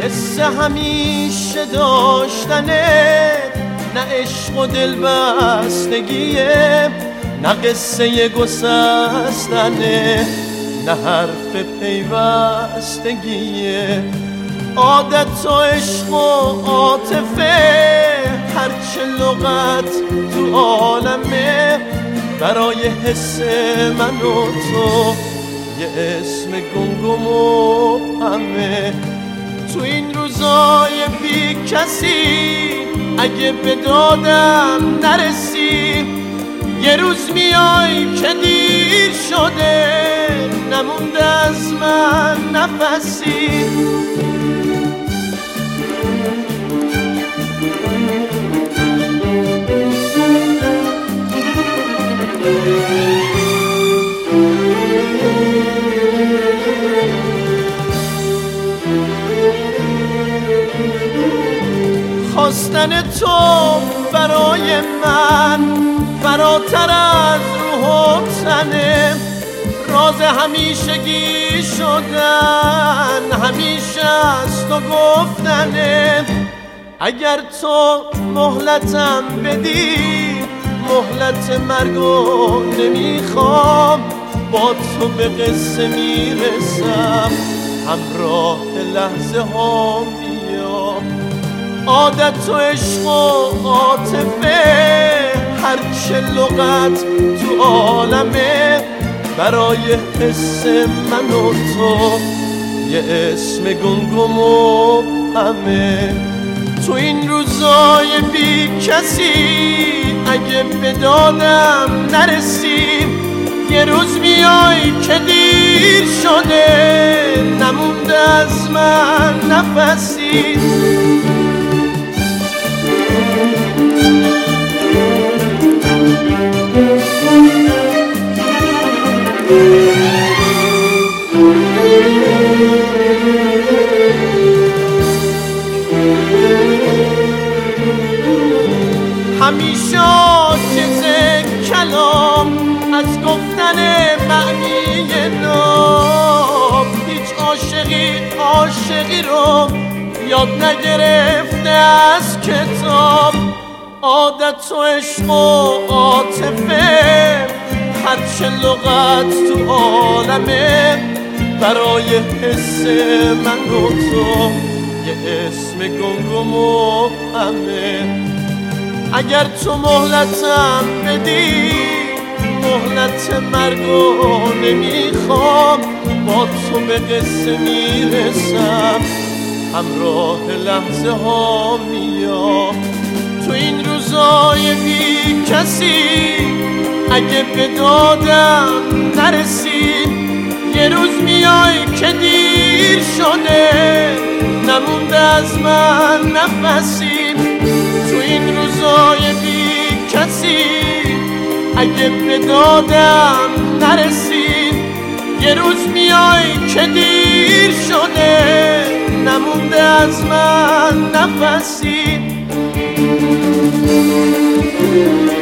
حس همیشه داشتنه، نه عشق و دل بستگیه، نه قصه گسستنه، نه حرف پیوستگیه. عادت و عشق و عاطفه، هرچه لغت تو عالمه، برای حس من و تو یه اسم گمگم و همه. تو این روزای بی کسی اگه به دادم نرسی، یه روز میای که دیر شده، نمونده از من نفسی. خواستن تو برای من فراتر از روح و تنه، راز همیشگی شدن همیشه از تو گفتنه. اگر تو مهلتم بدی، مهلت مرگو نمیخوام، با تو به قصه میرسم، همراه لحظه ها میام. عادت و عشق و عاطفه، هرچه لغت تو عالمه، برای حس من و تو یه اسم گمگم و همه. تو این روزای بی کسی اگه به دادم نرسی، یه روز میای که دیر شده، نمونده از من نفسی. همیشه عاجز کلام از گفتن معنی نام، هیچ عاشقی رو یاد نگرفته از کتاب. عادت و عشق و عاطفه، هرچه لغت تو عالمه، برای حس من و تو یه اسم گمگم و همه. اگر تو مهلتم بدی، مهلت مرگو نمیخوام، با تو به قصه میرسم، همراه لحظه ها میام. تو این روزای بی کسی اگه به دادم نرسی، یه روز میای که دیر شده، نمونده از من نفسی. تو این روزای بی کسی اگه به دادم نرسی، یه روز میای که دیر شده، نمونده از من نفسی.